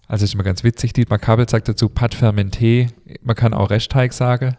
Also ist immer ganz witzig, Dietmar Kabel sagt dazu Pâte fermentée, man kann auch Restteig sagen.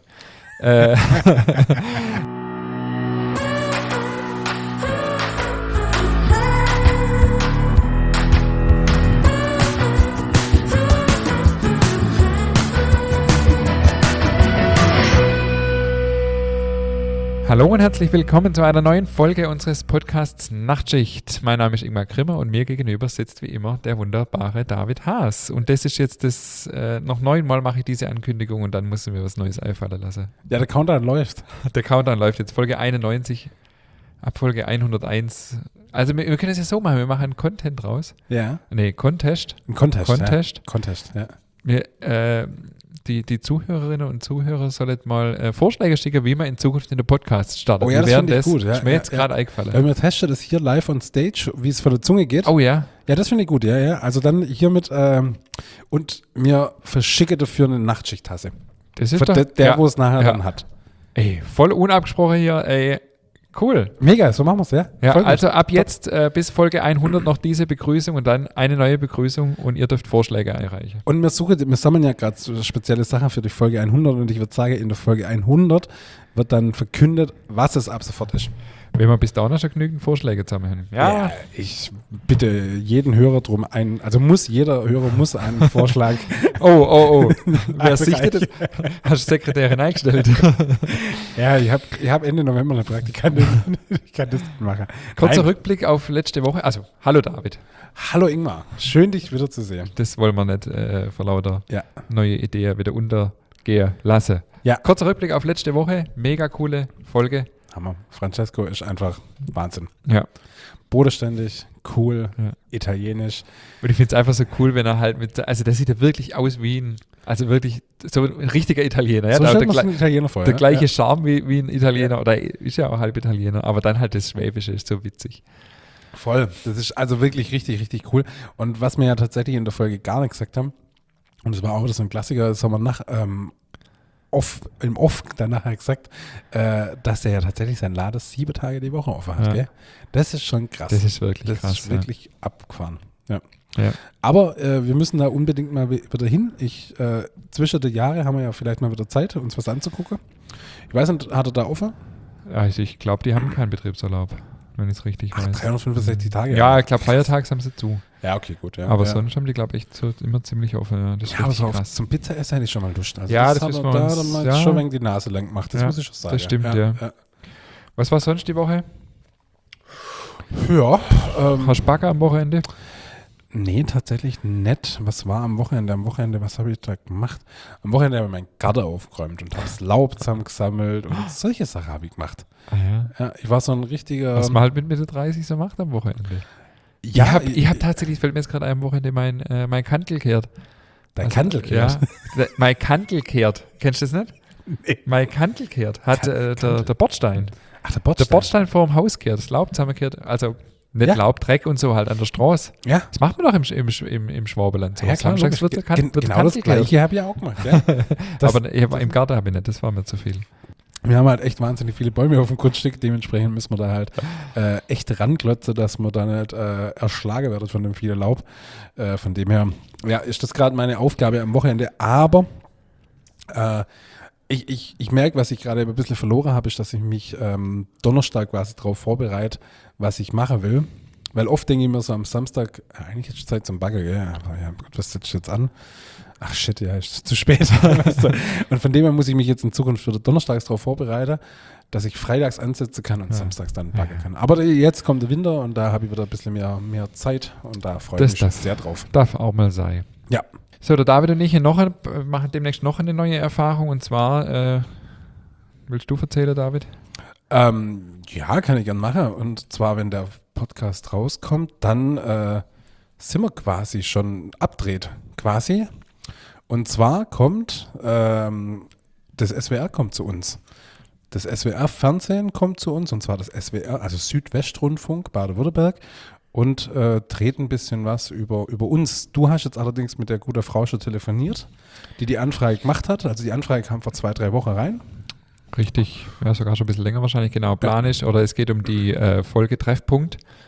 Hallo und herzlich willkommen zu einer neuen Folge unseres Podcasts Nachtschicht. Mein Name ist Ingmar Grimmer und mir gegenüber sitzt wie immer der wunderbare David Haas. Und das ist jetzt das, noch 9-mal mache ich diese Ankündigung und dann muss ich mir was Neues einfallen lassen. Ja, der Countdown läuft. Der Countdown läuft jetzt, Folge 91, ab Folge 101. Also wir können es ja so machen, wir machen einen Content raus. Ja. Nee, Contest. Ein Contest. Contest. Ja. Contest, ja. Wir, die Zuhörerinnen und Zuhörer sollen mal Vorschläge schicken, wie man in Zukunft in den Podcast startet. Oh ja, das finde ich gut. Ja, ist mir jetzt gerade eingefallen. Weil wir testen das hier live on stage, wie es von der Zunge geht. Oh ja. Ja, das finde ich gut, ja. Also dann hiermit und mir verschicke dafür eine Nachtschichttasse. Das ist für doch, der wo es nachher dann hat. Ey, voll unabgesprochen hier, ey. Cool. Mega, so machen wir es, ja. Ja, also ab jetzt bis Folge 100 noch diese Begrüßung und dann eine neue Begrüßung und ihr dürft Vorschläge einreichen. Und wir sammeln ja gerade so spezielle Sachen für die Folge 100 und ich würde sagen, in der Folge 100 wird dann verkündet, was es ab sofort ist. Wenn wir bis dahin schon genügend Vorschläge zusammen haben. Ja, ich bitte jeden Hörer drum jeder Hörer muss einen Vorschlag. Oh. Wer sichtet das? Hast du Sekretärin eingestellt? Ja, ich hab Ende November eine Praktikantin. Ich kann das nicht machen. Kurzer Rückblick auf letzte Woche. Also, hallo David. Hallo Ingmar. Schön, dich wieder zu sehen. Das wollen wir nicht vor lauter neue Ideen wieder untergehen lassen. Ja. Kurzer Rückblick auf letzte Woche. Mega coole Folge. Hammer. Francesco ist einfach Wahnsinn. Ja. Bodenständig, cool, italienisch. Und ich finde es einfach so cool, wenn er halt also der sieht ja wirklich aus wie ein, also wirklich so ein richtiger Italiener. Ja? So stellt man sich einen Italiener vor. Der gleiche Charme wie ein Italiener, oder ist ja auch halb Italiener, aber dann halt das Schwäbische ist so witzig. Voll. Das ist also wirklich richtig, richtig cool. Und was wir ja tatsächlich in der Folge gar nicht gesagt haben, und das war auch wieder so ein Klassiker, das haben wir im Off dann nachher gesagt, dass er ja tatsächlich sein Laden 7 Tage die Woche offen hat. Gell? Das ist schon krass. Das ist wirklich krass. Das ist wirklich abgefahren. Ja. Ja. Aber wir müssen da unbedingt mal wieder hin. Zwischen den Jahren haben wir ja vielleicht mal wieder Zeit, uns was anzugucken. Ich weiß nicht, hat er da offen? Also ich glaube, die haben keinen Betriebsurlaub, wenn ich es richtig weiß. 365 Tage? Ja, ich glaube, feiertags haben sie zu. Ja, okay, gut. Ja. Aber sonst haben die, glaube ich, so immer ziemlich offen. Ja, das ist aber so krass. Zum Pizza-Essen hätte ich schon mal Lust. Also ja, das müssen wir uns... Da mal schon wegen die Nase lang gemacht, das muss ich schon sagen. Das stimmt, ja. Was war sonst die Woche? Ja. Hast du Bagger am Wochenende? Nee, tatsächlich nicht. Was war am Wochenende? Was habe ich da gemacht? Am Wochenende habe ich meinen Garten aufgeräumt und habe das Laub zusammengesammelt und solche Sachen habe ich gemacht. Ah, ja, ich war so ein richtiger... Was man halt mit Mitte 30 so macht am Wochenende. Ja, ich hab tatsächlich, fällt mir jetzt gerade am Wochenende mein Kantel kehrt. Dein Kantel kehrt? Ja, mein Kantel kehrt. Kennst du das nicht? Nee. Mein Kantel kehrt. Hat der Bordstein. Ach, der Bordstein. Der Bordstein vor dem Haus kehrt. Das Laub zusammengekehrt. Also nicht Laub, Dreck und so halt an der Straße. Ja. Das macht man doch im Schwabeland so. Ja, klar, Samstags wird der genau das Gleiche habe ich auch gemacht. Ja. Aber im Garten habe ich nicht. Das war mir zu viel. Wir haben halt echt wahnsinnig viele Bäume auf dem Grundstück, dementsprechend müssen wir da halt echt ranglotzen, dass wir da nicht erschlagen werden von dem vielen Laub. Von dem her, ja, ist das gerade meine Aufgabe am Wochenende, aber ich merke, was ich gerade ein bisschen verloren habe, ist, dass ich mich Donnerstag quasi darauf vorbereite, was ich machen will. Weil oft denke ich mir so am Samstag, eigentlich ist es Zeit zum Bagger, gell? Aber ja, Gott, was setzt jetzt an? Ach shit, ja, ist zu spät. Und von dem her muss ich mich jetzt in Zukunft wieder donnerstags darauf vorbereiten, dass ich freitags ansetzen kann und samstags dann backen kann. Aber jetzt kommt der Winter und da habe ich wieder ein bisschen mehr Zeit und da freue ich mich sehr drauf. Darf auch mal sein. Ja. So, der David und ich machen demnächst noch eine neue Erfahrung und zwar, willst du erzählen, David? Ja, kann ich gern machen. Und zwar, wenn der Podcast rauskommt, dann sind wir quasi schon abdreht, quasi. Und zwar kommt, das SWR kommt zu uns. Das SWR-Fernsehen kommt zu uns, und zwar das SWR, also Südwestrundfunk Baden-Württemberg, und dreht ein bisschen was über uns. Du hast jetzt allerdings mit der guten Frau schon telefoniert, die Anfrage gemacht hat. Also die Anfrage kam vor 2-3 Wochen rein. Richtig, ja, sogar schon ein bisschen länger wahrscheinlich, genau, planisch. Oder es geht um die Folge Treffpunkt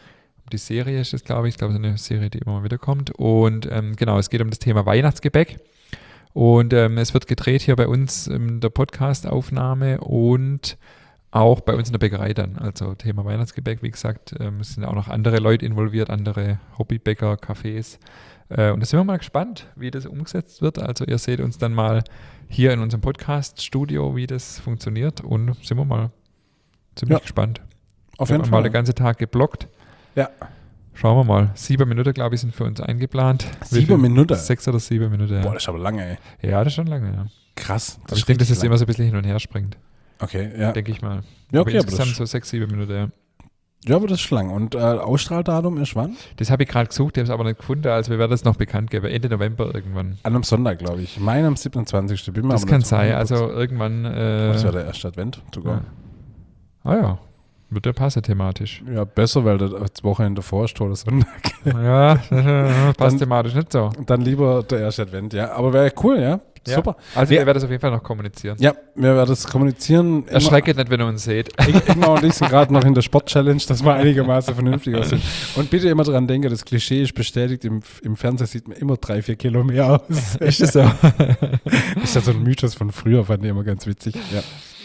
die Serie ist es, glaube ich. Ich glaube, es ist eine Serie, die immer mal wieder kommt. Und genau, es geht um das Thema Weihnachtsgebäck. Und es wird gedreht hier bei uns in der Podcast-Aufnahme und auch bei uns in der Bäckerei dann. Also Thema Weihnachtsgebäck, wie gesagt, es sind auch noch andere Leute involviert, andere Hobbybäcker, Cafés. Und da sind wir mal gespannt, wie das umgesetzt wird. Also ihr seht uns dann mal hier in unserem Podcast-Studio, wie das funktioniert. Und sind wir mal ziemlich gespannt. Auf jeden Fall. Fall. Mal den ganzen Tag geblockt. Ja. Schauen wir mal. 7 Minuten, glaube ich, sind für uns eingeplant. 7 Minuten? 6 oder 7 Minuten, ja. Boah, das ist aber lange, ey. Ja, das ist schon lange, ja. Krass. Aber ich denke, dass es immer so ein bisschen hin und her springt. Okay, ja. Denke ich mal. Ja, aber okay, aber insgesamt das, so 6, 7 Minuten, ja. ja, aber das ist lang. Und Ausstrahldatum ist wann? Das habe ich gerade gesucht, ich habe es aber nicht gefunden, also wir werden das noch bekannt geben. Ende November irgendwann. An einem Sonntag, glaube ich. Mein am 27. Bin mir Das aber kann nicht sein, 100%. also irgendwann. Das wäre der erste Advent sogar. Ah ja, wird ja passen thematisch. Ja, besser, weil das Wochenende davor ist oder Sonntag. Ja, passt Dann- thematisch nicht so. Dann lieber der erste Advent, ja. Aber wäre cool, ja. Ja. Super. Also Wir- wir werden das auf jeden Fall noch kommunizieren. Ja, wir werden das kommunizieren. Erschrecket nicht, wenn ihr uns seht. Ingmar und ich sind gerade noch in der Sport-Challenge, dass wir einigermaßen vernünftig aussehen. Und bitte immer dran denken, das Klischee ist bestätigt, im Fernsehen sieht man immer 3-4 Kilo mehr aus. Ist das so? Ist ja so ein Mythos von früher, fand ich immer ganz witzig. Ja.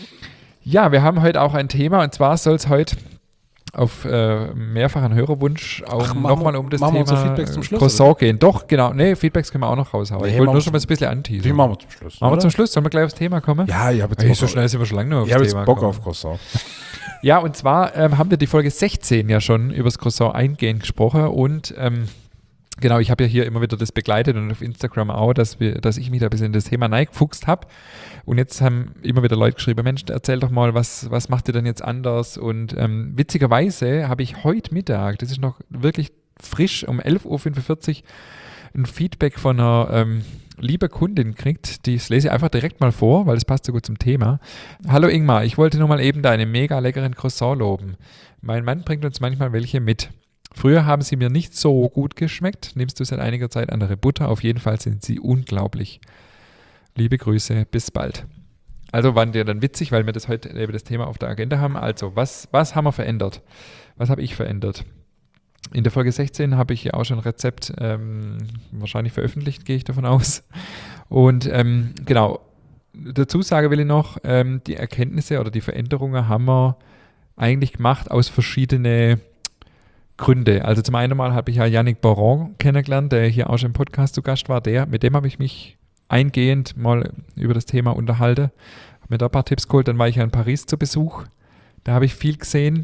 Ja, wir haben heute auch ein Thema und zwar soll es heute auf mehrfachen Hörerwunsch auch Ach, nochmal um das machen wir Thema unser Feedback zum Schluss, Croissant gehen. Doch, genau. Nee, Feedbacks können wir auch noch raushauen. Nee, Ich wollte machen nur wir schon mal so ein bisschen Die anteasern. machen wir zum Schluss. Machen wir oder? zum Schluss. Sollen wir gleich aufs Thema kommen? Ja, ich habe jetzt, Hey, Bock so auf- schnell sind wir schon lange noch aufs ich habe Thema jetzt Bock gekommen. auf Croissant. Ja, und zwar haben wir die Folge 16 ja schon über das Croissant eingehend gesprochen und genau, ich habe ja hier immer wieder das begleitet und auf Instagram auch, dass ich mich da ein bisschen in das Thema reingefuchst habe. Und jetzt haben immer wieder Leute geschrieben, Mensch, erzähl doch mal, was macht ihr denn jetzt anders? Und witzigerweise habe ich heute Mittag, das ist noch wirklich frisch, um 11.45 Uhr ein Feedback von einer lieben Kundin gekriegt. Das lese ich einfach direkt mal vor, weil das passt so gut zum Thema. Hallo Ingmar, ich wollte nur mal eben deine mega leckeren Croissant loben. Mein Mann bringt uns manchmal welche mit. Früher haben sie mir nicht so gut geschmeckt. Nimmst du seit einiger Zeit andere Butter? Auf jeden Fall sind sie unglaublich. Liebe Grüße, bis bald. Also waren die dann witzig, weil wir das heute eben das Thema auf der Agenda haben. Also, was haben wir verändert? Was habe ich verändert? In der Folge 16 habe ich ja auch schon ein Rezept wahrscheinlich veröffentlicht, gehe ich davon aus. Und genau, dazu sagen will ich noch, die Erkenntnisse oder die Veränderungen haben wir eigentlich gemacht aus verschiedenen Gründe. Also zum einen mal habe ich ja Yannick Boron kennengelernt, der hier auch schon im Podcast zu Gast war. Mit dem habe ich mich eingehend mal über das Thema unterhalten. Habe mir da ein paar Tipps geholt. Dann war ich ja in Paris zu Besuch. Da habe ich viel gesehen.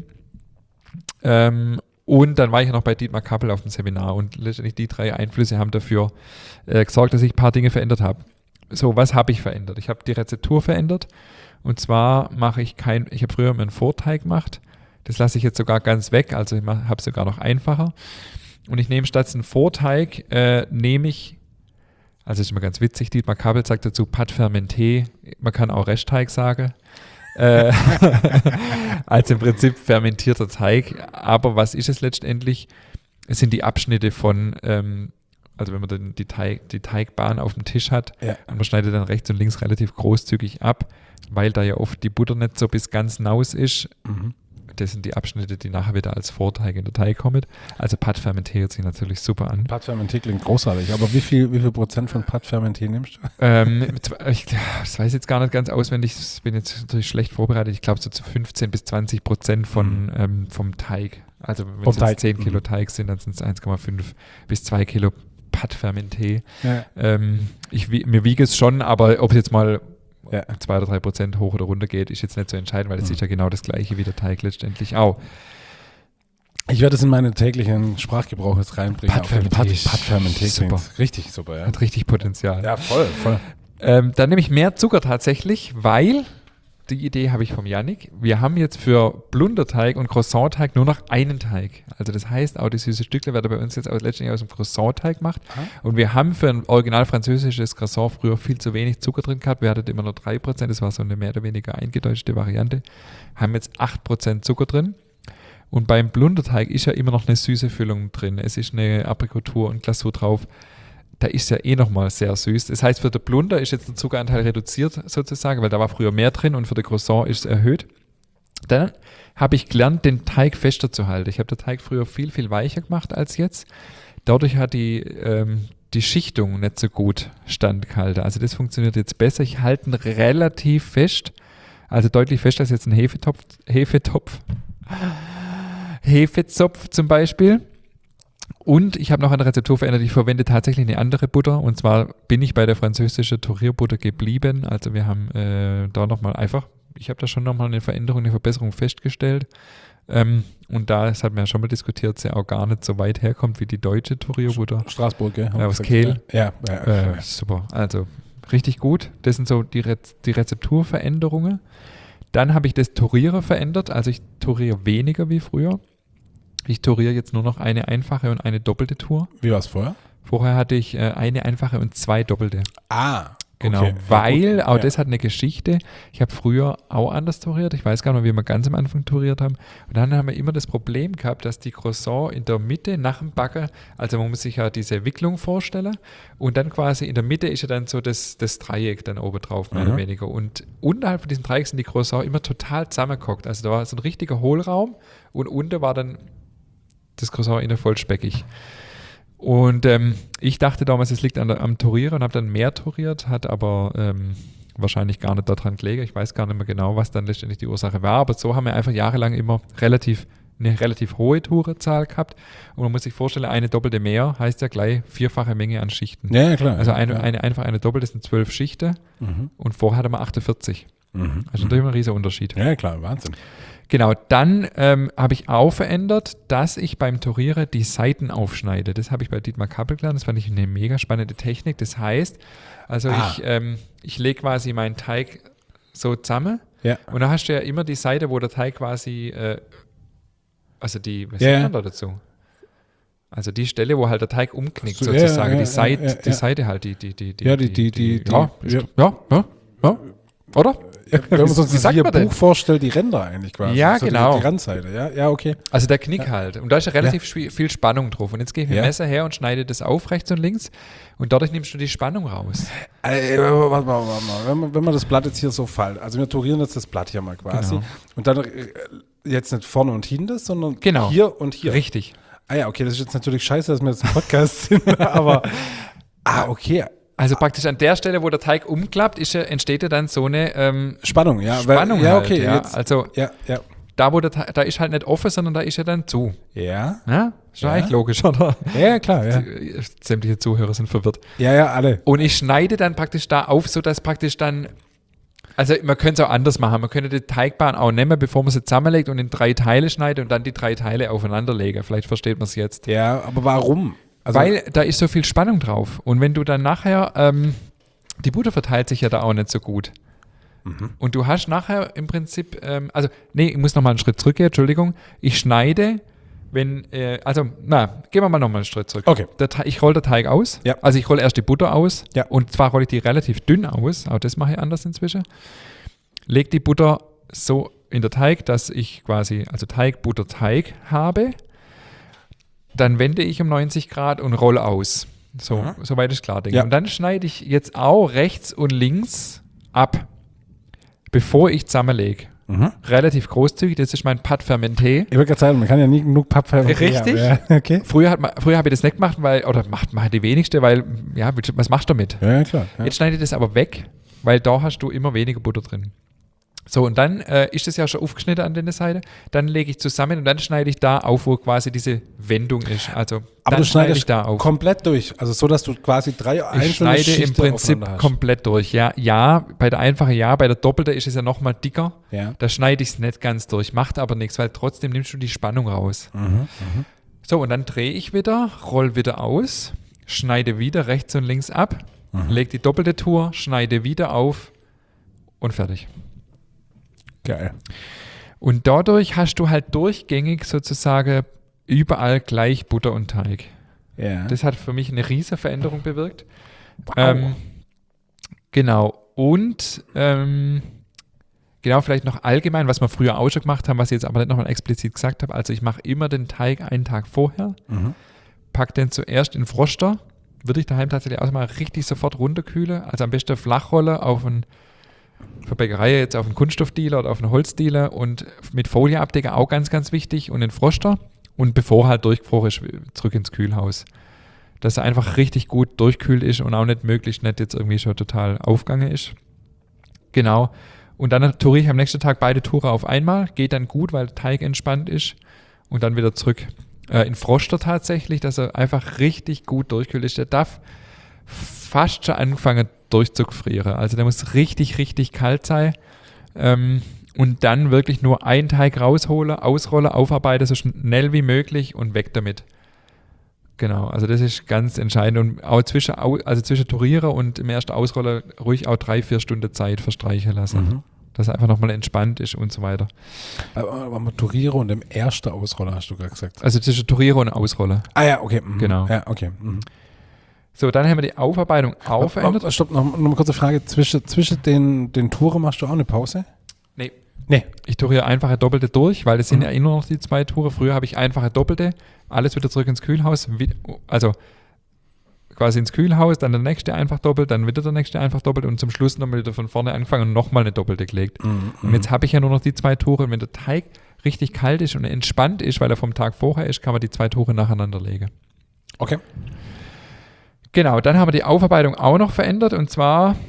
Und dann war ich ja noch bei Dietmar Kappel auf dem Seminar. Und letztendlich die 3 Einflüsse haben dafür gesorgt, dass ich ein paar Dinge verändert habe. So, was habe ich verändert? Ich habe die Rezeptur verändert. Und zwar mache ich ich habe früher immer einen Vorteig gemacht. Das lasse ich jetzt sogar ganz weg. Also ich habe es sogar noch einfacher. Und ich nehme statt einen Vorteig, also ist immer ganz witzig, Dietmar Kappel sagt dazu Pâte fermentée, man kann auch Restteig sagen. Also im Prinzip fermentierter Teig. Aber was ist es letztendlich? Es sind die Abschnitte von, also wenn man dann die Teigbahn auf dem Tisch hat, und man schneidet dann rechts und links relativ großzügig ab, weil da ja oft die Butter nicht so bis ganz naus ist. Mhm. Das sind die Abschnitte, die nachher wieder als Vorteig in der Teig kommen. Also Pâte fermentée hört sich natürlich super an. Pâte fermentée klingt großartig, aber wie viel Prozent von Pâte fermentée nimmst du? Das weiß ich jetzt gar nicht ganz auswendig, ich bin jetzt natürlich schlecht vorbereitet. Ich glaube so zu 15-20% vom Teig. Also wenn es jetzt 10 Kilo Teig sind, dann sind es 1,5 bis 2 Kilo Pâte fermentée. Ja. Mir wiege es schon, aber ob es jetzt mal 2 oder 3% hoch oder runter geht, ist jetzt nicht so entscheidend, weil es ist ja genau das Gleiche wie der Teig letztendlich auch. Ich werde es in meinen täglichen Sprachgebrauch jetzt reinbringen. Pâte fermentée super. klingt richtig super, ja. Hat richtig Potenzial. Ja, voll. Dann nehme ich mehr Zucker tatsächlich, weil die Idee habe ich vom Yannick. Wir haben jetzt für Blunderteig und Croissantteig nur noch einen Teig. Also das heißt, auch die süße Stückle werden bei uns jetzt letztendlich aus dem Croissantteig gemacht. Und wir haben für ein original französisches Croissant früher viel zu wenig Zucker drin gehabt. Wir hatten immer nur 3%, das war so eine mehr oder weniger eingedeutschte Variante. Haben jetzt 8% Zucker drin. Und beim Blunderteig ist ja immer noch eine süße Füllung drin. Es ist eine Aprikotur und Glasur drauf. Da ist ja nochmal sehr süß. Das heißt, für den Blunder ist jetzt der Zuckeranteil reduziert sozusagen, weil da war früher mehr drin und für den Croissant ist es erhöht. Dann habe ich gelernt, den Teig fester zu halten. Ich habe den Teig früher viel, viel weicher gemacht als jetzt. Dadurch hat die Schichtung nicht so gut standgehalten. Also das funktioniert jetzt besser. Ich halte ihn relativ fest, also deutlich fester als jetzt ein Hefezopf zum Beispiel. Und ich habe noch eine Rezeptur verändert. Ich verwende tatsächlich eine andere Butter. Und zwar bin ich bei der französischen Tourierbutter geblieben. Also wir haben da nochmal einfach, ich habe da schon nochmal eine Veränderung, eine Verbesserung festgestellt. Und da, das hat man ja schon mal diskutiert, sie auch gar nicht so weit herkommt wie die deutsche Tourierbutter. Straßburg, gell? Aus Kehl. Ja. Super. Also richtig gut. Das sind so die Rezepturveränderungen. Dann habe ich das Tourieren verändert. Also ich touriere weniger wie früher. Ich touriere jetzt nur noch eine einfache und eine doppelte Tour. Wie war es vorher? Vorher hatte ich eine einfache und 2 doppelte. Genau, okay. weil, auch das hat eine Geschichte. Ich habe früher auch anders touriert. Ich weiß gar nicht, wie wir ganz am Anfang touriert haben. Und dann haben wir immer das Problem gehabt, dass die Croissant in der Mitte nach dem Backen, also man muss sich ja diese Wicklung vorstellen und dann quasi in der Mitte ist ja dann so das Dreieck dann oben drauf, mehr oder weniger. Und unterhalb von diesem Dreieck sind die Croissant immer total zusammengehockt. Also da war so ein richtiger Hohlraum und unten war dann das Croissant innen voll speckig. Und ich dachte damals, es liegt am Tourieren und habe dann mehr touriert, hat aber wahrscheinlich gar nicht daran gelegen. Ich weiß gar nicht mehr genau, was dann letztendlich die Ursache war. Aber so haben wir einfach jahrelang immer eine relativ hohe Tourenzahl gehabt. Und man muss sich vorstellen, eine doppelte mehr heißt ja gleich 4-fache Menge an Schichten. Ja, klar. Also eine doppelte sind 12 Schichten und vorher hatte man 48. Also natürlich ein riesiger Unterschied. Ja, klar, Wahnsinn. Genau, dann habe ich auch verändert, dass ich beim Tourieren die Seiten aufschneide. Das habe ich bei Dietmar Kappel gelernt. Das fand ich eine mega spannende Technik. Das heißt, also ich lege quasi meinen Teig so zusammen und da hast du ja immer die Seite, wo der Teig quasi, was sagt man da dazu? Also die Stelle, wo halt der Teig umknickt sozusagen, die Seite halt, oder? Wenn man sich wie ein Buch vorstellt, die Ränder eigentlich quasi. Ja, so genau. Die Randseite, ja, okay. Also der Knick halt. Und da ist ja relativ viel Spannung drauf. Und jetzt gehe ich mit dem Messer her und schneide das auf, rechts und links. Und dadurch nimmst du die Spannung raus. Warte mal. Wenn man das Blatt jetzt hier so fällt, also wir tourieren jetzt das Blatt hier mal quasi. Genau. Und dann jetzt nicht vorne und hinten, sondern hier und hier. Richtig. Ja, okay, das ist jetzt natürlich scheiße, dass wir jetzt im Podcast sind, aber okay. Also praktisch an der Stelle, wo der Teig umklappt, entsteht ja dann so eine Spannung, ja. Spannung ja, halt, okay. Ja. Jetzt, also da, wo da ist halt nicht offen, sondern da ist ja dann zu. Ja. Ist ja eigentlich logisch, oder? Ja, klar, ja. Sämtliche Zuhörer sind verwirrt. Ja, alle. Und ich schneide dann praktisch da auf, sodass praktisch dann, also man könnte es auch anders machen. Man könnte die Teigbahn auch nehmen, bevor man sie zusammenlegt und in 3 Teile schneidet und dann die 3 Teile aufeinander legen. Vielleicht versteht man es jetzt. Ja, aber warum? Also weil da ist so viel Spannung drauf. Und wenn du dann nachher, die Butter verteilt sich ja da auch nicht so gut. Und du hast nachher im Prinzip, ich muss nochmal einen Schritt zurückgehen, Entschuldigung. Ich schneide, gehen wir mal nochmal einen Schritt zurück. Okay. Ich rolle den Teig aus. Ja. Also ich rolle erst die Butter aus. Ja. Und zwar rolle ich die relativ dünn aus. Auch das mache ich anders inzwischen. Leg die Butter so in der Teig, dass ich quasi, also Teig, Butter, Teig habe. Dann wende ich um 90 Grad und rolle aus. Soweit ist klar, denke ich. Ja. Und dann schneide ich jetzt auch rechts und links ab, bevor ich zusammenlege. Relativ großzügig, das ist mein Pâte fermenté. Ich würde gerade sagen, man kann ja nie genug Papp fermentieren. Richtig. Ja, okay. Früher habe ich das nicht gemacht, macht die wenigste, weil, was machst du damit? Ja, klar. Ja. Jetzt schneide ich das aber weg, weil da hast du immer weniger Butter drin. So, und dann ist das ja schon aufgeschnitten an der Seite. Dann lege ich zusammen und dann schneide ich da auf, wo quasi diese Wendung ist. Also, aber dann du schneidest ich da auf. komplett durch. Also so, dass du quasi 3 einzelne Ich schneide Schichten im Prinzip aufeinander hast. komplett durch. Ja, bei der einfachen bei der doppelten ist es ja nochmal dicker. Ja. Da schneide ich es nicht ganz durch. Macht aber nichts, weil trotzdem nimmst du die Spannung raus. So, und dann drehe ich wieder, roll wieder aus, schneide wieder rechts und links ab, lege die doppelte Tour, schneide wieder auf und fertig. Geil. Und dadurch hast du halt durchgängig sozusagen überall gleich Butter und Teig. Ja. Das hat für mich eine riesige Veränderung bewirkt. Wow. Genau. Und vielleicht noch allgemein, was wir früher auch schon gemacht haben, was ich jetzt aber nicht nochmal explizit gesagt habe. Also ich mache immer den Teig einen Tag vorher, pack den zuerst in den Froster, würde ich daheim tatsächlich auch mal richtig sofort runterkühlen. Also am besten Flachrolle auf ein für Bäckerei jetzt auf einen Kunststoffdealer oder auf einen Holzdealer und mit Folie abdecken, auch ganz, ganz wichtig und den Froster und bevor halt durchgefroren ist, zurück ins Kühlhaus. Dass er einfach richtig gut durchkühlt ist und auch nicht möglichst nicht jetzt irgendwie schon total aufgegangen ist. Genau. Und dann touriere ich am nächsten Tag beide Touren auf einmal. Geht dann gut, weil der Teig entspannt ist. Und dann wieder zurück in Froster tatsächlich, dass er einfach richtig gut durchkühlt ist. Der darf fast schon anfangen durchzufrieren. Also der muss richtig, richtig kalt sein. Und dann wirklich nur einen Teig rausholen, ausrollen, aufarbeiten, so schnell wie möglich und weg damit. Genau, also das ist ganz entscheidend. Und auch zwischen Tourieren und im ersten Ausroller ruhig auch 3-4 Stunden Zeit verstreichen lassen. Dass er einfach nochmal entspannt ist und so weiter. Aber Touriere und im ersten Ausroller hast du gerade gesagt. Also zwischen Tourieren und Ausroller. Ah ja, okay. Genau. Ja, okay. So, dann haben wir die Aufarbeitung auch verändert. Stopp, noch eine kurze Frage. Zwischen den Touren machst du auch eine Pause? Nee. Ich touriere einfache Doppelte durch, weil es sind ja immer noch die 2 Touren. Früher habe ich einfache Doppelte, alles wieder zurück ins Kühlhaus, also quasi ins Kühlhaus, dann der nächste einfach doppelt, dann wieder der nächste einfach doppelt und zum Schluss nochmal wieder von vorne angefangen und nochmal eine Doppelte gelegt. Und jetzt habe ich ja nur noch die 2 Touren. Und wenn der Teig richtig kalt ist und entspannt ist, weil er vom Tag vorher ist, kann man die 2 Touren nacheinander legen. Okay. Genau, dann haben wir die Aufarbeitung auch noch verändert und zwar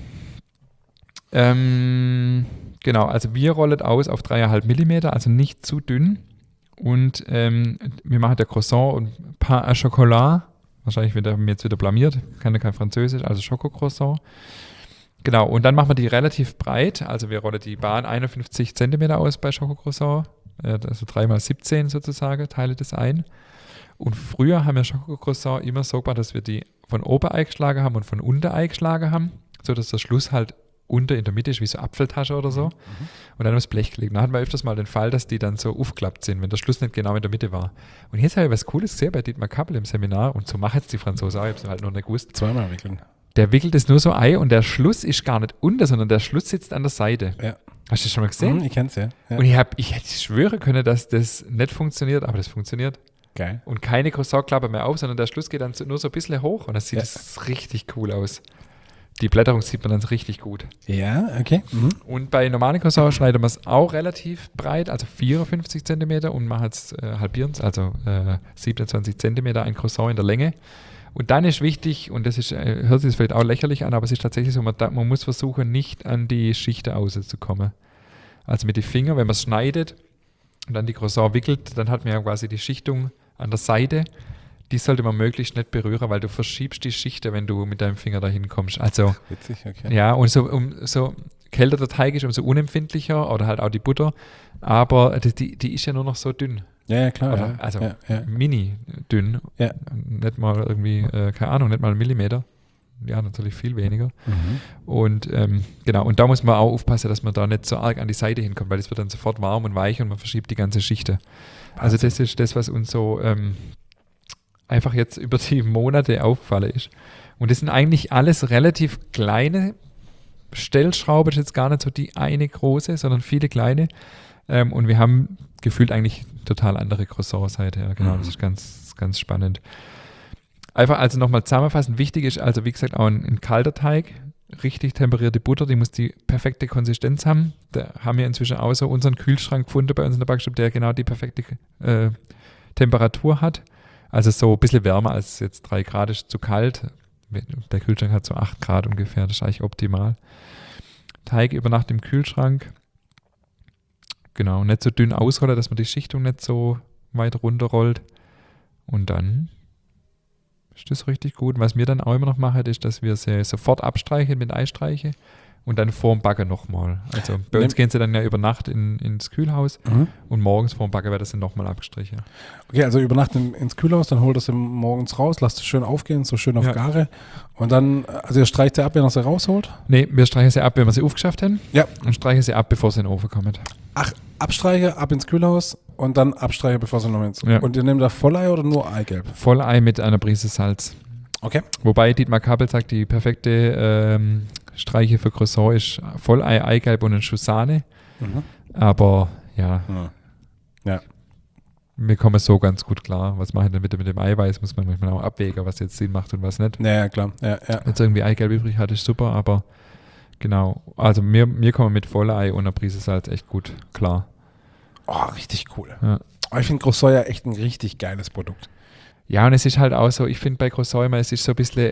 genau, also wir rollen aus auf 3,5 mm, also nicht zu dünn. Und wir machen der Croissant und Pain à Chocolat. Wahrscheinlich wird er mir jetzt wieder blamiert. Kann ja kein Französisch, also Schokocroissant. Genau, und dann machen wir die relativ breit. Also wir rollen die Bahn 51 cm aus bei Schokocroissant. Also 3x17 sozusagen, teile das ein. Und früher haben wir Schokocroissant immer so gemacht, dass wir die von oben eingeschlagen haben und von unten eingeschlagen haben, sodass der Schluss halt unten in der Mitte ist, wie so Apfeltasche oder so. Und dann aufs Blech gelegt. Da hatten wir öfters mal den Fall, dass die dann so aufgeklappt sind, wenn der Schluss nicht genau in der Mitte war. Und jetzt habe ich was Cooles gesehen bei Dietmar Kappel im Seminar und so machen jetzt die Franzosen auch, ich habe es halt noch nicht gewusst. Zweimal wickeln. Der wickelt es nur so ein und der Schluss ist gar nicht unten, sondern der Schluss sitzt an der Seite. Ja. Hast du das schon mal gesehen? Ich kenn's ja. Und ich hätte schwören können, dass das nicht funktioniert, aber das funktioniert. Geil. Und keine Croissant-Klappe mehr auf, sondern der Schluss geht dann nur so ein bisschen hoch und das sieht das richtig cool aus. Die Blätterung sieht man dann richtig gut. Ja, okay. Und bei normalen Croissant schneiden wir es auch relativ breit, also 54 cm und machen es halbieren, also 27 cm ein Croissant in der Länge. Und dann ist wichtig, und das ist, hört sich vielleicht auch lächerlich an, aber es ist tatsächlich so, man muss versuchen, nicht an die Schichten rauszukommen. Also mit den Fingern, wenn man es schneidet und dann die Croissant wickelt, dann hat man ja quasi die Schichtung an der Seite. Die sollte man möglichst nicht berühren, weil du verschiebst die Schichten, wenn du mit deinem Finger dahin kommst. Also, witzig, okay. Ja, und so kälter der Teig ist, umso unempfindlicher oder halt auch die Butter. Aber die ist ja nur noch so dünn. Ja, klar. Oder, also mini dünn. Ja. Nicht mal irgendwie, keine Ahnung, nicht mal 1 Millimeter. Ja, natürlich viel weniger. Und genau, und da muss man auch aufpassen, dass man da nicht so arg an die Seite hinkommt, weil es wird dann sofort warm und weich und man verschiebt die ganze Schichte. Also das ist das, was uns so einfach jetzt über die Monate aufgefallen ist. Und das sind eigentlich alles relativ kleine Stellschrauben, das ist jetzt gar nicht so die eine große, sondern viele kleine. Und wir haben gefühlt eigentlich total andere Croissants seither. Genau, das ist ganz, ganz spannend. Einfach also nochmal zusammenfassend, wichtig ist also wie gesagt auch ein kalter Teig, richtig temperierte Butter, die muss die perfekte Konsistenz haben. Da haben wir inzwischen auch so unseren Kühlschrank gefunden bei uns in der Backstube, der genau die perfekte Temperatur hat. Also so ein bisschen wärmer als jetzt 3 Grad ist zu kalt. Der Kühlschrank hat so 8 Grad ungefähr, das ist eigentlich optimal. Teig über Nacht im Kühlschrank. Genau, nicht so dünn ausrollen, dass man die Schichtung nicht so weit runterrollt. Und dann ist das richtig gut. Und was wir dann auch immer noch machen, ist, dass wir sie sofort abstreichen mit Eistreiche und dann vorm Backen nochmal. Also bei uns gehen sie dann ja über Nacht ins Kühlhaus und morgens vorm Backen wird das dann nochmal abgestrichen. Okay, also über Nacht ins Kühlhaus, dann holt das morgens raus, lasst es schön aufgehen, so schön auf Gare. Und dann, also ihr streicht sie ab, wenn ihr sie rausholt? Nee, wir streichen sie ab, wenn wir sie aufgeschafft haben. Ja. Und streichen sie ab, bevor sie in den Ofen kommen. Ach, abstreiche, ab ins Kühlhaus und dann abstreiche, bevor sie noch ins. Ja. Und ihr nehmt da Vollei oder nur Eigelb? Vollei mit einer Prise Salz. Okay. Wobei Dietmar Kappel sagt, die perfekte Streiche für Croissant ist Vollei, Eigelb und ein Schuss Sahne. Aber ja. Wir kommen so ganz gut klar. Was mache ich denn bitte mit dem Eiweiß? Muss man manchmal auch abwägen, was jetzt Sinn macht und was nicht. Ja, klar. Ja. Wenn es irgendwie Eigelb übrig hat, ist super, aber Genau. Also mir kommen mit Vollei und einer Prise Salz echt gut klar. Oh, richtig cool. Ja. Aber ich finde Croissant ja echt ein richtig geiles Produkt. Ja, und es ist halt auch so, ich finde bei Croissant immer, es ist so ein bisschen,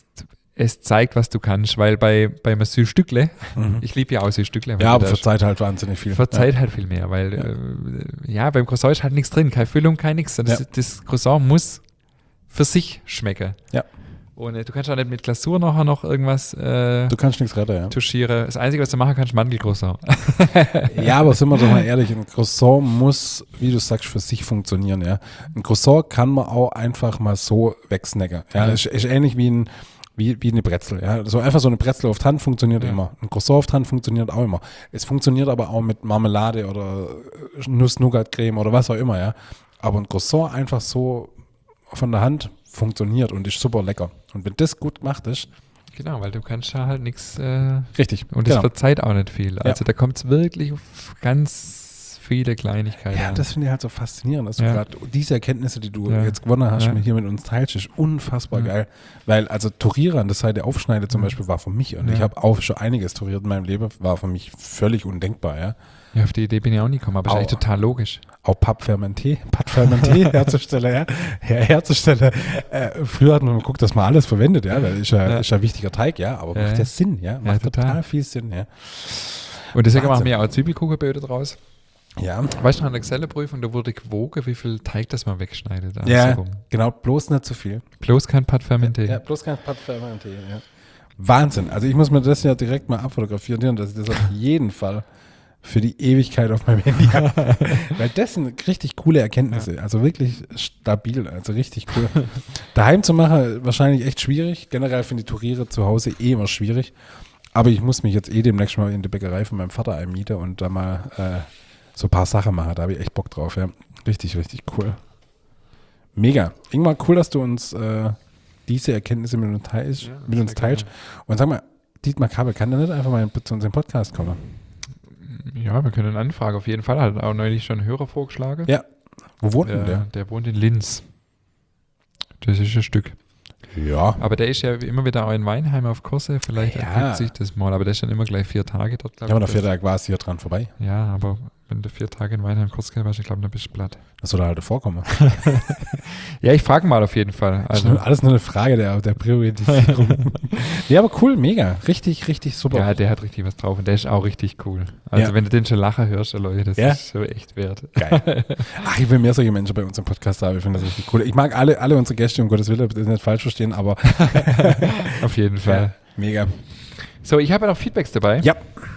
es zeigt, was du kannst, weil bei einem Süßstückle, ich liebe ja auch Süßstückle. Ja, aber verzeiht halt wahnsinnig viel. Verzeiht halt viel mehr, weil beim Croissant ist halt nichts drin, keine Füllung, kein nichts. Das Croissant muss für sich schmecken. Ja. Und du kannst auch nicht mit Glasur nachher noch irgendwas du kannst nichts retten, ja. touchieren. Das Einzige, was du machen kannst, Mandelcroissant. Ja, aber sind wir doch mal ehrlich, ein Croissant muss, wie du sagst, für sich funktionieren, ja. Ein Croissant kann man auch einfach mal so wegsnacken. Ja, ist ähnlich wie eine Brezel, ja. So einfach so eine Brezel auf die Hand funktioniert immer. Ein Croissant auf die Hand funktioniert auch immer. Es funktioniert aber auch mit Marmelade oder Nuss-Nougat-Creme oder was auch immer, ja. Aber ein Croissant einfach so von der Hand funktioniert und ist super lecker. Und wenn das gut gemacht ist. Genau, weil du kannst ja halt nichts. Richtig. Und das verzeiht auch nicht viel. Also da kommt es wirklich auf ganz viele Kleinigkeiten. Ja, das finde ich halt so faszinierend, dass du gerade diese Erkenntnisse, die du jetzt gewonnen hast, hier mit uns teilst, ist unfassbar geil. Weil also Tourieren an der Seite aufschneide zum Beispiel war für mich, und ich habe auch schon einiges touriert in meinem Leben, war für mich völlig undenkbar, ja. Ja, auf die Idee bin ich auch nie gekommen, aber ist eigentlich total logisch. Auch Pâte fermentée herzustellen, herzustellen. Früher hat man geguckt, dass man alles verwendet, ja, weil ist ja ein wichtiger Teig, ja, aber macht ja Sinn, ja, macht total viel Sinn, ja. Und deswegen machen wir auch Zwiebelkuchenböde draus. Ja. Weißt du, an der Geselleprüfung, da wurde gewogen, wie viel Teig das man wegschneidet. Ja, genau, bloß nicht zu viel. Bloß kein Pâte fermentée. Ja, bloß kein Pâte fermentée, ja. Wahnsinn, also ich muss mir das ja direkt mal abfotografieren, dass ich das auf jeden Fall für die Ewigkeit auf meinem Handy habe. Weil das sind richtig coole Erkenntnisse. Also wirklich stabil, also richtig cool. Daheim zu machen, wahrscheinlich echt schwierig. Generell finde ich Touriere zu Hause immer schwierig. Aber ich muss mich jetzt demnächst mal in die Bäckerei von meinem Vater einmieten und da mal so ein paar Sachen machen. Da habe ich echt Bock drauf. Ja. Richtig, richtig cool. Mega. Ingmar, cool, dass du uns diese Erkenntnisse mit uns teilst. Und sag mal, Dietmar Kabel, kann der nicht einfach mal zu unserem Podcast kommen? Ja, wir können anfragen. Auf jeden Fall hat auch neulich schon einen Hörer vorgeschlagen. Ja. Wo wohnt denn der? Der wohnt in Linz. Das ist ein Stück. Ja. Aber der ist ja immer wieder auch in Weinheim auf Kurse. Vielleicht ergibt sich das mal. Aber der ist dann immer gleich 4 Tage dort, glaube ich. Ja, aber nach 4 Tagen war es hier dran vorbei. Ja, aber wenn du 4 Tage in Weinheim Kurs gehst, ich glaube, dann bist du platt. Das soll halt vorkommen. Ja, ich frage mal auf jeden Fall. Also alles nur eine Frage der Priorisierung. Ja, aber cool, mega. Richtig, richtig super. Ja, der hat richtig was drauf und der ist auch richtig cool. Also wenn du den schon lachen hörst, Leute, das ist so echt wert. Geil. Ach, ich will mehr solche Menschen bei uns im Podcast haben. Ich finde das richtig cool. Ich mag alle unsere Gäste, um Gottes Willen, das nicht falsch verstehen, aber auf jeden Fall. Ja, mega. So, ich habe noch Feedbacks dabei. Ja.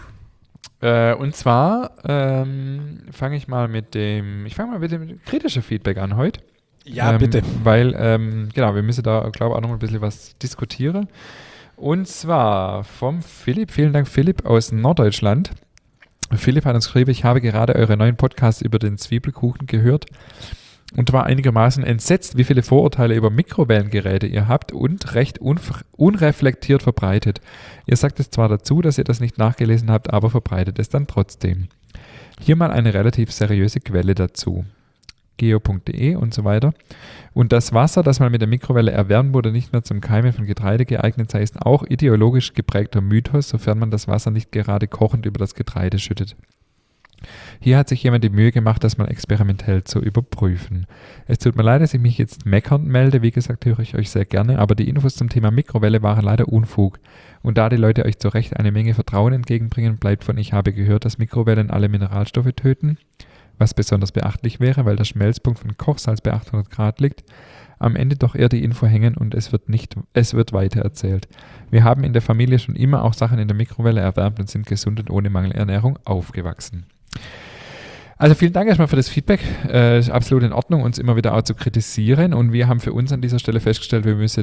Und zwar fange ich mal mit dem kritischen Feedback an heute. Ja, bitte. Weil, wir müssen da, glaube ich, auch noch ein bisschen was diskutieren. Und zwar vom Philipp. Vielen Dank, Philipp aus Norddeutschland. Philipp hat uns geschrieben, ich habe gerade eure neuen Podcasts über den Zwiebelkuchen gehört und war einigermaßen entsetzt, wie viele Vorurteile über Mikrowellengeräte ihr habt und recht unreflektiert verbreitet. Ihr sagt es zwar dazu, dass ihr das nicht nachgelesen habt, aber verbreitet es dann trotzdem. Hier mal eine relativ seriöse Quelle dazu. geo.de und so weiter. Und das Wasser, das mal mit der Mikrowelle erwärmt wurde, nicht mehr zum Keimen von Getreide geeignet sei, ist auch ideologisch geprägter Mythos, sofern man das Wasser nicht gerade kochend über das Getreide schüttet. Hier hat sich jemand die Mühe gemacht, das mal experimentell zu überprüfen. Es tut mir leid, dass ich mich jetzt meckernd melde. Wie gesagt, höre ich euch sehr gerne, aber die Infos zum Thema Mikrowelle waren leider Unfug. Und da die Leute euch zu Recht eine Menge Vertrauen entgegenbringen, bleibt von ich habe gehört, dass Mikrowellen alle Mineralstoffe töten, was besonders beachtlich wäre, weil der Schmelzpunkt von Kochsalz bei 800 Grad liegt, am Ende doch eher die Info hängen und es wird weiter erzählt. Wir haben in der Familie schon immer auch Sachen in der Mikrowelle erwärmt und sind gesund und ohne Mangelernährung aufgewachsen. Also vielen Dank erstmal für das Feedback. Ist absolut in Ordnung, uns immer wieder auch zu kritisieren. Und wir haben für uns an dieser Stelle festgestellt,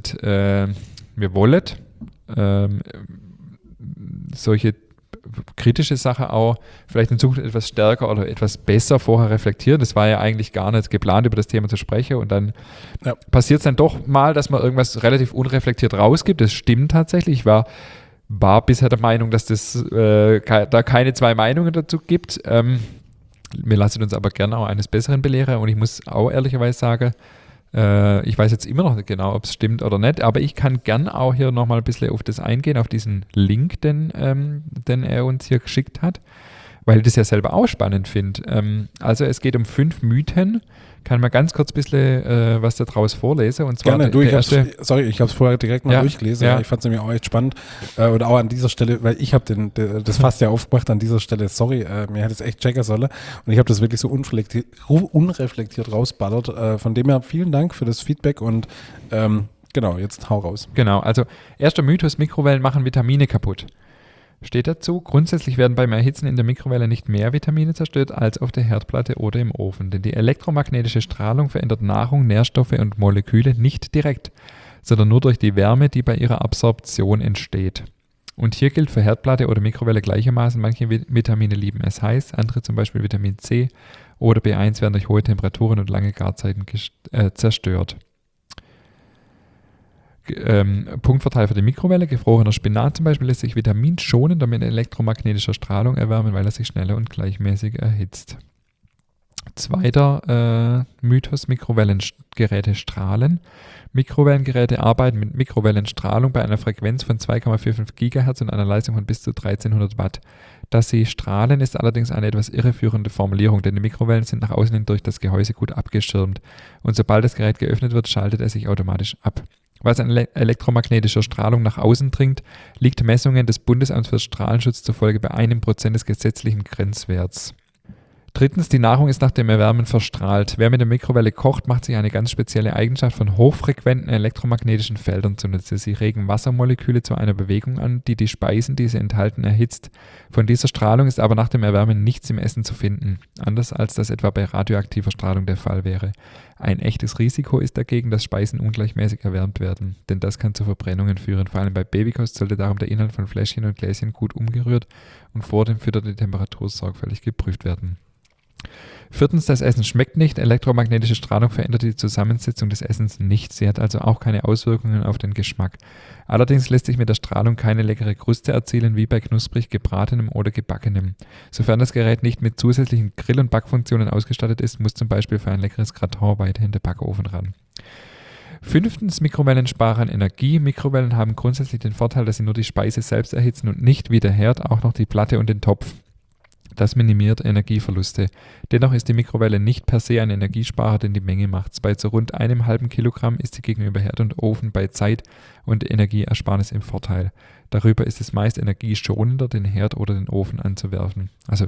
wir wollen solche kritische Sachen auch vielleicht in Zukunft etwas stärker oder etwas besser vorher reflektieren. Das war ja eigentlich gar nicht geplant, über das Thema zu sprechen. Und dann passiert es dann doch mal, dass man irgendwas relativ unreflektiert rausgibt. Das stimmt tatsächlich. Ich war bisher der Meinung, dass da keine 2 Meinungen dazu gibt. Wir lassen uns aber gerne auch eines Besseren belehren und ich muss auch ehrlicherweise sagen, Ich weiß jetzt immer noch nicht genau, ob es stimmt oder nicht, aber ich kann gern auch hier nochmal ein bisschen auf das eingehen, auf diesen Link, den er uns hier geschickt hat, weil ich das ja selber auch spannend finde. Also es geht um 5 Mythen. Kann man ganz kurz ein bisschen was da draus vorlesen? Und zwar Gerne, ich habe es vorher direkt mal durchgelesen. Ja. Ich fand es nämlich auch echt spannend. Und auch an dieser Stelle, weil ich habe das Fass ja aufgemacht an dieser Stelle. Sorry, mir hätte es echt checken sollen. Und ich habe das wirklich so unreflektiert rausballert. Von dem her vielen Dank für das Feedback und genau, jetzt hau raus. Genau, also erster Mythos, Mikrowellen machen Vitamine kaputt. Steht dazu, grundsätzlich werden beim Erhitzen in der Mikrowelle nicht mehr Vitamine zerstört als auf der Herdplatte oder im Ofen, denn die elektromagnetische Strahlung verändert Nahrung, Nährstoffe und Moleküle nicht direkt, sondern nur durch die Wärme, die bei ihrer Absorption entsteht. Und hier gilt für Herdplatte oder Mikrowelle gleichermaßen, manche Vitamine lieben es heiß, andere zum Beispiel Vitamin C oder B1 werden durch hohe Temperaturen und lange Garzeiten zerstört. Punktverteil für die Mikrowelle. Gefrorener Spinat zum Beispiel lässt sich vitaminschonender mit elektromagnetischer Strahlung erwärmen, weil er sich schneller und gleichmäßig erhitzt. Zweiter Mythos, Mikrowellengeräte strahlen. Mikrowellengeräte arbeiten mit Mikrowellenstrahlung bei einer Frequenz von 2,45 GHz und einer Leistung von bis zu 1300 Watt. Dass sie strahlen, ist allerdings eine etwas irreführende Formulierung, denn die Mikrowellen sind nach außen hin durch das Gehäuse gut abgeschirmt und sobald das Gerät geöffnet wird, schaltet es sich automatisch ab. Was an elektromagnetischer Strahlung nach außen dringt, liegt Messungen des Bundesamts für Strahlenschutz zufolge bei 1% des gesetzlichen Grenzwerts. Drittens, die Nahrung ist nach dem Erwärmen verstrahlt. Wer mit der Mikrowelle kocht, macht sich eine ganz spezielle Eigenschaft von hochfrequenten elektromagnetischen Feldern zunutze. Sie regen Wassermoleküle zu einer Bewegung an, die die Speisen, die sie enthalten, erhitzt. Von dieser Strahlung ist aber nach dem Erwärmen nichts im Essen zu finden, anders als das etwa bei radioaktiver Strahlung der Fall wäre. Ein echtes Risiko ist dagegen, dass Speisen ungleichmäßig erwärmt werden, denn das kann zu Verbrennungen führen. Vor allem bei Babykost sollte darum der Inhalt von Fläschchen und Gläschen gut umgerührt und vor dem Füttern die Temperatur sorgfältig geprüft werden. Viertens, das Essen schmeckt nicht. Elektromagnetische Strahlung verändert die Zusammensetzung des Essens nicht. Sie hat also auch keine Auswirkungen auf den Geschmack. Allerdings lässt sich mit der Strahlung keine leckere Kruste erzielen, wie bei knusprig gebratenem oder gebackenem. Sofern das Gerät nicht mit zusätzlichen Grill- und Backfunktionen ausgestattet ist, muss zum Beispiel für ein leckeres Gratin weiterhin der Backofen ran. Fünftens, Mikrowellen sparen Energie. Mikrowellen haben grundsätzlich den Vorteil, dass sie nur die Speise selbst erhitzen und nicht wie der Herd auch noch die Platte und den Topf. Das minimiert Energieverluste. Dennoch ist die Mikrowelle nicht per se ein Energiesparer, denn die Menge macht's. Bei so rund einem halben Kilogramm ist sie gegenüber Herd und Ofen bei Zeit- und Energieersparnis im Vorteil. Darüber ist es meist energieschonender, den Herd oder den Ofen anzuwerfen. Also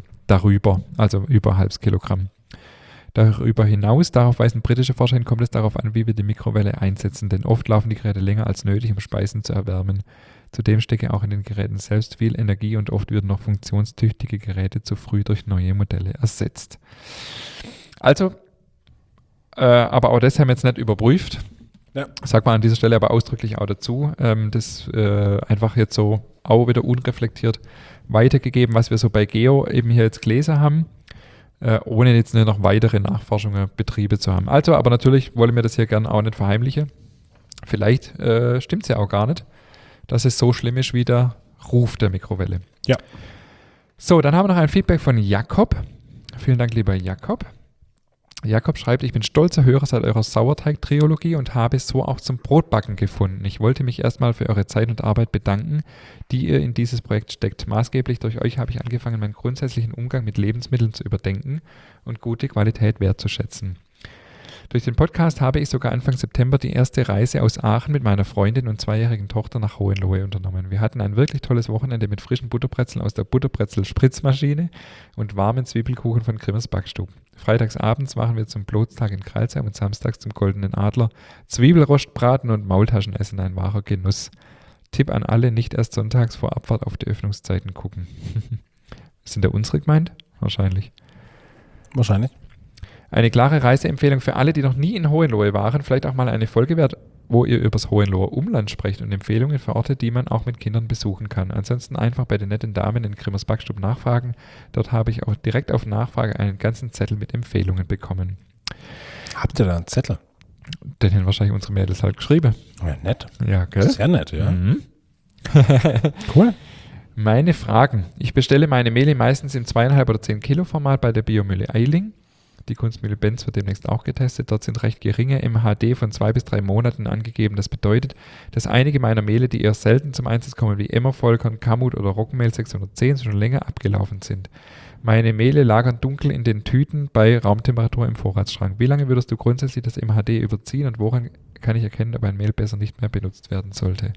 über ein halbes Kilogramm. Darüber hinaus, darauf weisen britische Forscher hin, kommt es darauf an, wie wir die Mikrowelle einsetzen, denn oft laufen die Geräte länger als nötig, um Speisen zu erwärmen. Zudem stecke auch in den Geräten selbst viel Energie und oft würden noch funktionstüchtige Geräte zu früh durch neue Modelle ersetzt. Also, aber auch das haben wir jetzt nicht überprüft. Ja. Sagt man an dieser Stelle aber ausdrücklich auch dazu. Das einfach jetzt so auch wieder unreflektiert weitergegeben, was wir so bei Geo eben hier jetzt gelesen haben, ohne jetzt noch weitere Nachforschungen betrieben zu haben. Also, aber natürlich wollen wir das hier gerne auch nicht verheimlichen. Vielleicht stimmt es ja auch gar nicht, dass es so schlimm ist wie der Ruf der Mikrowelle. Ja. So, dann haben wir noch ein Feedback von Jakob. Vielen Dank, lieber Jakob. Jakob schreibt, ich bin stolzer Hörer seit eurer Sauerteig-Triologie und habe es so auch zum Brotbacken gefunden. Ich wollte mich erstmal für eure Zeit und Arbeit bedanken, die ihr in dieses Projekt steckt. Maßgeblich durch euch habe ich angefangen, meinen grundsätzlichen Umgang mit Lebensmitteln zu überdenken und gute Qualität wertzuschätzen. Durch den Podcast habe ich sogar Anfang September die erste Reise aus Aachen mit meiner Freundin und 2-jährigen Tochter nach Hohenlohe unternommen. Wir hatten ein wirklich tolles Wochenende mit frischen Butterbrezeln aus der Butterbrezel-Spritzmaschine und warmen Zwiebelkuchen von Grimmers Backstube. Freitagsabends waren wir zum Blotstag in Crailsheim und samstags zum Goldenen Adler. Zwiebelrostbraten und Maultaschenessen, ein wahrer Genuss. Tipp an alle, nicht erst sonntags vor Abfahrt auf die Öffnungszeiten gucken. Sind da unsere gemeint? Wahrscheinlich. Eine klare Reiseempfehlung für alle, die noch nie in Hohenlohe waren. Vielleicht auch mal eine Folge wert, wo ihr übers Hohenloher Umland sprecht und Empfehlungen für Orte, die man auch mit Kindern besuchen kann. Ansonsten einfach bei den netten Damen in Grimmers Backstube nachfragen. Dort habe ich auch direkt auf Nachfrage einen ganzen Zettel mit Empfehlungen bekommen. Habt ihr da einen Zettel? Den haben wahrscheinlich unsere Mädels halt geschrieben. Ja, nett. Ja, gell? Sehr nett, ja. Mhm. Cool. Meine Fragen. Ich bestelle meine Mehle meistens im 2,5 oder 10 Kilo Format bei der Biomühle Eiling. Die Kunstmühle Benz wird demnächst auch getestet. Dort sind recht geringe MHD von 2 bis 3 Monaten angegeben. Das bedeutet, dass einige meiner Mehle, die eher selten zum Einsatz kommen, wie Emmervollkorn, Kamut oder Roggenmehl 610, schon länger abgelaufen sind. Meine Mehle lagern dunkel in den Tüten bei Raumtemperatur im Vorratsschrank. Wie lange würdest du grundsätzlich das MHD überziehen und woran kann ich erkennen, ob ein Mehl besser nicht mehr benutzt werden sollte?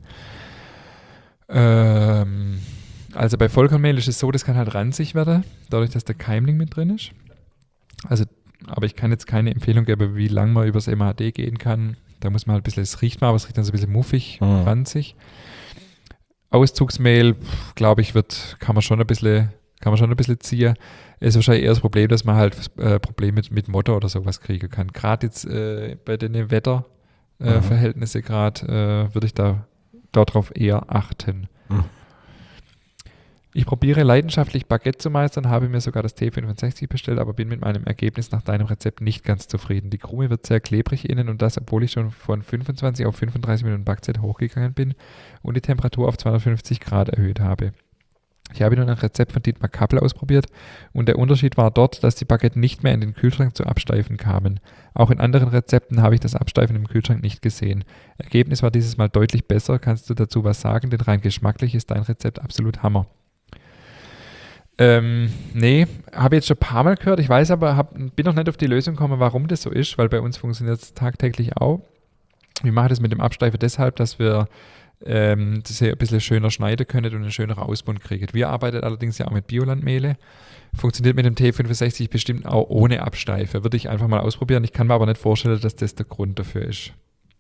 Also bei Vollkornmehl ist es so, das kann halt ranzig werden, dadurch, dass der Keimling mit drin ist. Also, aber ich kann jetzt keine Empfehlung geben, wie lange man übers MHD gehen kann. Da muss man halt ein bisschen, es riecht mal, aber es riecht dann so ein bisschen muffig, ranzig. Auszugsmehl, glaube ich, kann man schon ein bisschen ziehen. Ist wahrscheinlich eher das Problem, dass man halt Probleme mit Motte oder sowas kriegen kann. Gerade jetzt bei den Wetterverhältnissen würde ich darauf eher achten. Ich probiere leidenschaftlich Baguette zu meistern, habe mir sogar das T65 bestellt, aber bin mit meinem Ergebnis nach deinem Rezept nicht ganz zufrieden. Die Krume wird sehr klebrig innen und das, obwohl ich schon von 25 auf 35 Minuten Backzeit hochgegangen bin und die Temperatur auf 250 Grad erhöht habe. Ich habe nun ein Rezept von Dietmar Kappel ausprobiert und der Unterschied war dort, dass die Baguette nicht mehr in den Kühlschrank zu Absteifen kamen. Auch in anderen Rezepten habe ich das Absteifen im Kühlschrank nicht gesehen. Ergebnis war dieses Mal deutlich besser. Kannst du dazu was sagen? Denn rein geschmacklich ist dein Rezept absolut Hammer. Nee, habe jetzt schon ein paar Mal gehört. Ich weiß aber, bin noch nicht auf die Lösung gekommen, warum das so ist, weil bei uns funktioniert es tagtäglich auch. Wir machen das mit dem Absteifen deshalb, dass wir das hier ein bisschen schöner schneiden können und einen schöneren Ausbund kriegen. Wir arbeiten allerdings ja auch mit Biolandmehle. Funktioniert mit dem T65 bestimmt auch ohne Absteife. Würde ich einfach mal ausprobieren. Ich kann mir aber nicht vorstellen, dass das der Grund dafür ist.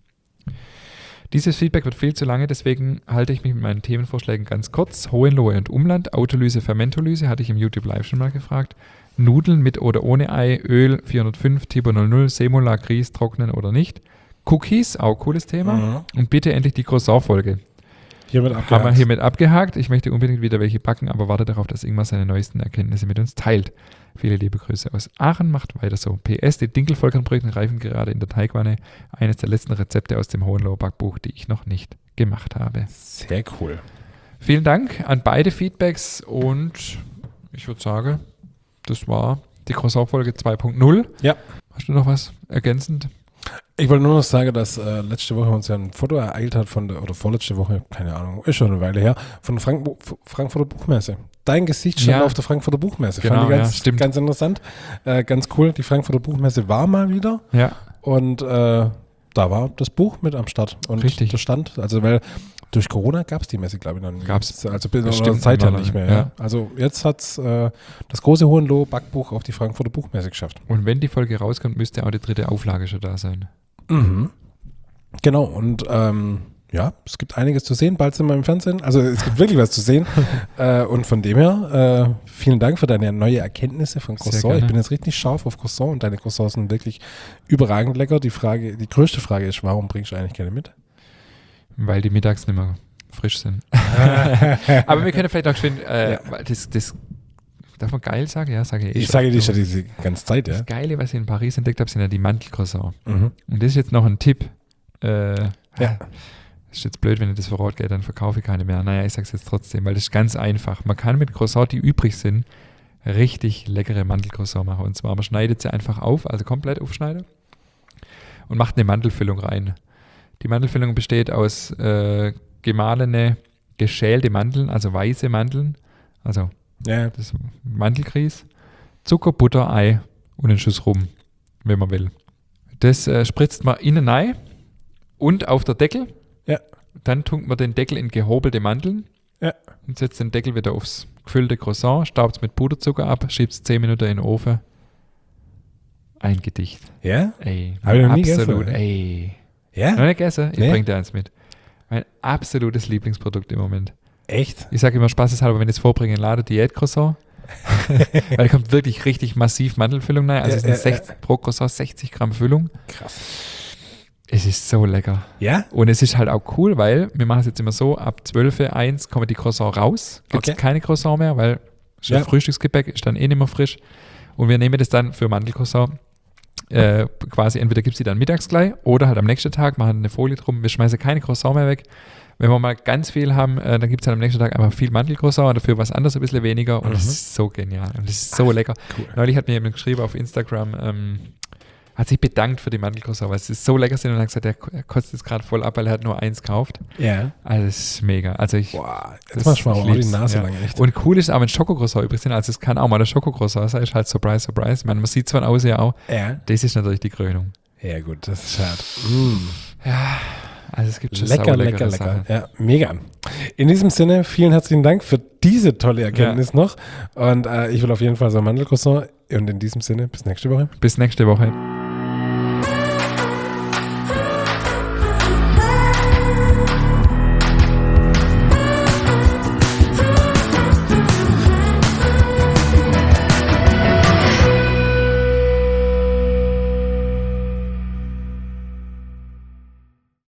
Dieses Feedback wird viel zu lange, deswegen halte ich mich mit meinen Themenvorschlägen ganz kurz. Hohenlohe und Umland, Autolyse, Fermentolyse, hatte ich im YouTube Live schon mal gefragt. Nudeln mit oder ohne Ei, Öl 405, Tipo 00, Semola, Grieß, trocknen oder nicht. Cookies, auch cooles Thema. Und bitte endlich die Croissant-Folge. Haben wir hiermit abgehakt. Ich möchte unbedingt wieder welche backen, aber warte darauf, dass Ingmar seine neuesten Erkenntnisse mit uns teilt. Viele liebe Grüße aus Aachen, macht weiter so. PS, die Dinkelvollkornbrötchen reifen gerade in der Teigwanne. Eines der letzten Rezepte aus dem Hohenloher Backbuch, die ich noch nicht gemacht habe. Sehr cool. Vielen Dank an beide Feedbacks und ich würde sagen, das war die Croissant-Folge 2.0. Ja. Hast du noch was ergänzend? Ich wollte nur noch sagen, dass letzte Woche uns ja ein Foto ereilt hat oder vorletzte Woche, keine Ahnung, ist schon eine Weile her, von der Frankfurter Buchmesse. Dein Gesicht stand auf der Frankfurter Buchmesse. Genau, fand ich ganz interessant. Ganz cool. Die Frankfurter Buchmesse war mal wieder. Ja. Und da war das Buch mit am Start. Und richtig. Der Stand, also weil durch Corona gab es die Messe, glaube ich, noch nicht. Gab's. Also Zeit ja nicht mehr. Ja. Also jetzt hat es das große Hohenlohe Backbuch auf die Frankfurter Buchmesse geschafft. Und wenn die Folge rauskommt, müsste auch die 3. Auflage schon da sein. Mhm. Genau, und ja, es gibt einiges zu sehen, bald sind wir im Fernsehen, also es gibt wirklich was zu sehen und von dem her, vielen Dank für deine neue Erkenntnisse von Croissant. Ich bin jetzt richtig scharf auf Croissant und deine Croissants sind wirklich überragend lecker. Die größte Frage ist, warum bringst du eigentlich keine mit? Weil die mittags nicht mehr frisch sind. Aber wir können vielleicht auch schön, das darf man geil sagen? Ja, sage ich. Ich sage dir schon diese ganze Zeit, ja. Das Geile, was ich in Paris entdeckt habe, sind ja die Mantelcroissants. Mhm. Und das ist jetzt noch ein Tipp. Ist jetzt blöd, wenn ich das verrate, dann verkaufe ich keine mehr. Naja, ich sage es jetzt trotzdem, weil das ist ganz einfach. Man kann mit Croissants, die übrig sind, richtig leckere Mantelcroissants machen. Und zwar, man schneidet sie einfach auf, also komplett aufschneiden und macht eine Mantelfüllung rein. Die Mantelfüllung besteht aus geschälte Mandeln, also weiße Mandeln, also das Mandelgrieß, Zucker, Butter, Ei und einen Schuss Rum, wenn man will. Das spritzt man innen rein und auf der Deckel. Ja. Dann tunkt man den Deckel in gehobelte Mandeln und setzt den Deckel wieder aufs gefüllte Croissant, staubt es mit Puderzucker ab, schiebt es 10 Minuten in den Ofen. Ein Gedicht. Ja? Ey, habe ich noch nie absolut, gegessen. ey. Ja? Noch nicht gegessen? Ich Nee. bring dir eins mit. Mein absolutes Lieblingsprodukt im Moment. Echt? Ich sage immer spaßeshalber, wenn ich es vorbringe, lade Diät-Croissant. Weil da kommt wirklich richtig massiv Mandelfüllung rein. Also es sind pro Croissant 60 Gramm Füllung. Krass. Es ist so lecker. Ja? Und es ist halt auch cool, weil wir machen es jetzt immer so, ab 12:01 kommen die Croissant raus. Gibt es keine Croissant mehr, weil Frühstücksgebäck ist dann eh nicht mehr frisch. Und wir nehmen das dann für Mandelcroissant quasi entweder gibt es die dann mittags gleich oder halt am nächsten Tag, machen eine Folie drum. Wir schmeißen keine Croissant mehr weg. Wenn wir mal ganz viel haben, dann gibt es dann am nächsten Tag einfach viel Mandelcroissant und dafür was anderes ein bisschen weniger. Und das ist so genial. Und das ist so lecker. Cool. Neulich hat mir jemand geschrieben auf Instagram, hat sich bedankt für die Mandelcroissant, weil sie so lecker sind und hat gesagt, er kotzt jetzt gerade voll ab, weil er hat nur eins gekauft. Ja. Also das ist mega. Also Jetzt machst du mal auch die Nase lang, echt. Und cool ist auch, wenn Schokocroissant übrig sind, also es kann auch mal der Schokocroissant sein, ist halt Surprise, Surprise. Ich meine, man sieht zwar außen ja auch, das ist natürlich die Krönung. Ja gut, das ist hart. Ja, also es gibt schon lecker. Ja, mega. In diesem Sinne, vielen herzlichen Dank für diese tolle Erkenntnis noch. Und ich will auf jeden Fall so ein Mandelcroissant. Und in diesem Sinne, bis nächste Woche. Bis nächste Woche.